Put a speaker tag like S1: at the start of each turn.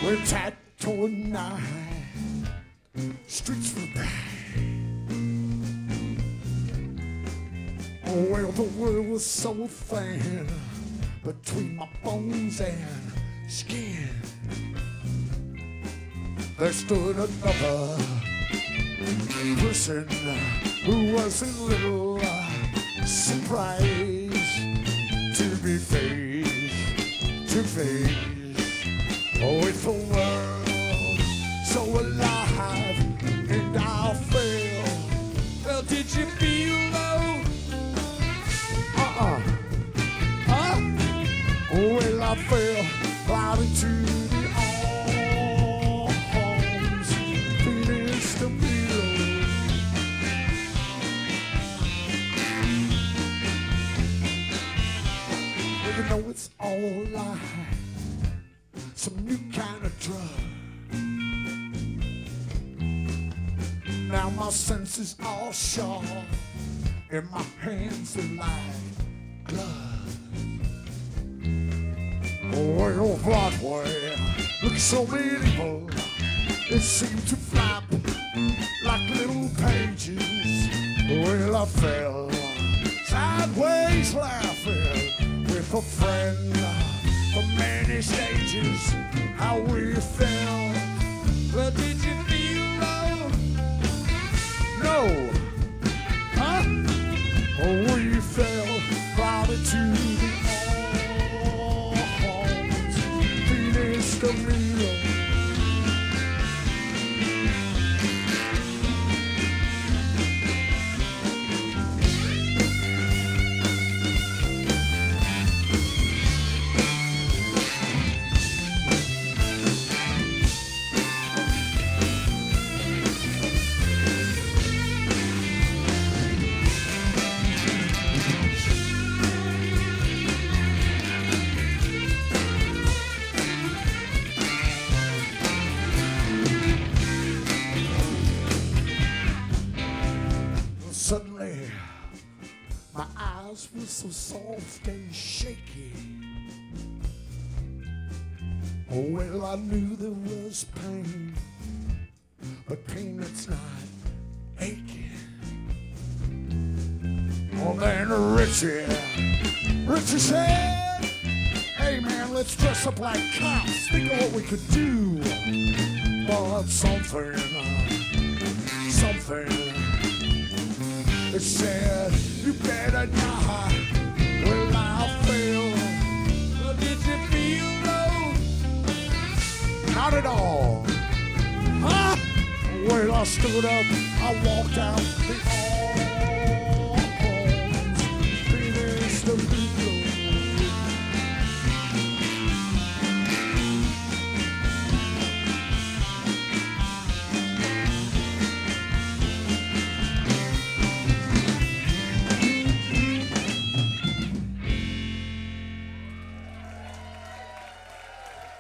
S1: We're tattooed night, streets were bright. Oh, well, the world was so thin between my bones and skin. There stood another person who was a little surprised to be face to face with the world so alive, and I felt. Well, did you feel low? Huh? Well, I fell right into the arms, feeling stimulated. Well, you know it's all like some new kind of drug. Now my senses all sharp, and my hands are like gloves. Well, Broadway looks so medieval. It seemed to flap like little pages. Well, I fell sideways laughing with a friend for many stages. How we fell. Well, did you feel low? No. Huh? Oh, we fell right into the arms, finished the meal. Suddenly, my eyes were so soft and shaky. Oh, well, I knew there was pain, but pain that's not aching. Oh, then Richie said, hey, man, let's dress up like cops. Think of what we could do. But something. It said, you better not. Well, I fell. Well, did you feel low? Not at all. Huh? Well, I stood up. I walked out the hall.